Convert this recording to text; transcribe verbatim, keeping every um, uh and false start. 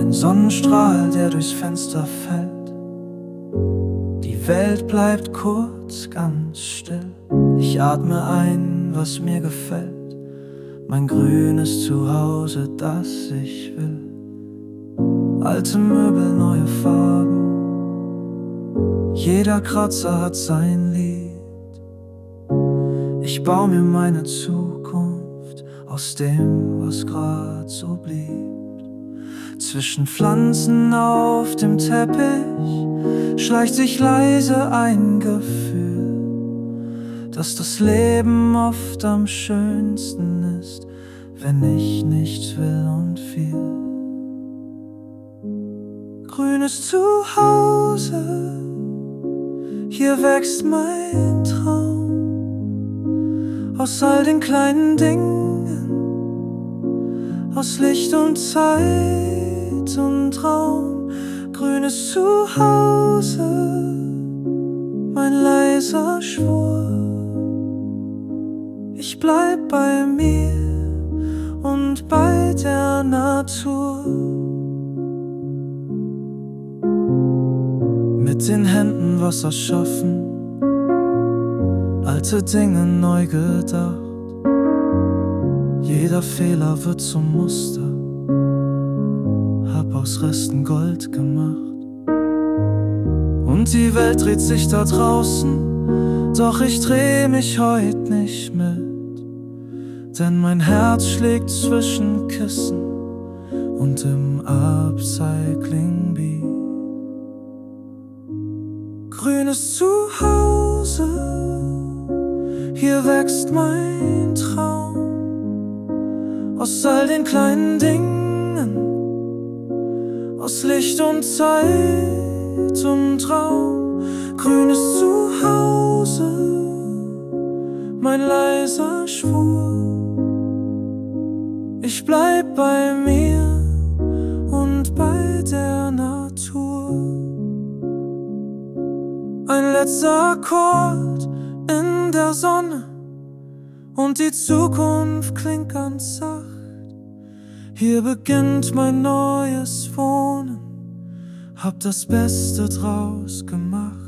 ein Sonnenstrahl, der durchs Fenster fällt. Die Welt bleibt kurz ganz still. Ich atme ein, was mir gefällt, mein grünes Zuhause, das ich will. Alte Möbel, neue Farben, jeder Kratzer hat sein Lied. Ich baue mir meine Zukunft aus dem, was grad so blieb. Zwischen Pflanzen auf dem Teppich schleicht sich leise ein Gefühl, dass das Leben oft am schönsten ist, wenn ich nichts will und viel. Grünes Zuhause, hier wächst mein Traum. Aus all den kleinen Dingen, aus Licht und Zeit und Raum. Grünes Zuhause, mein leiser Schwur. Ich bleib bei mir und bei der Natur. Mit den Händen was erschaffen, alte Dinge neu gedacht. Jeder Fehler wird zum Muster, hab aus Resten Gold gemacht. Und die Welt dreht sich da draußen, doch ich dreh mich heut nicht mit. Denn mein Herz schlägt zwischen Kissen und im Upcycling Beat. Grünes Zuhause, hier wächst mein Traum. Aus all den kleinen Dingen, aus Licht und Zeit und Raum. Grünes Zuhause, mein leiser Schwur. Ich bleib bei mir und bei der Natur. Ein letzter Akkord in der Sonne und die Zukunft klingt ganz sacht. Hier beginnt mein neues Wohnen, hab das Beste draus gemacht.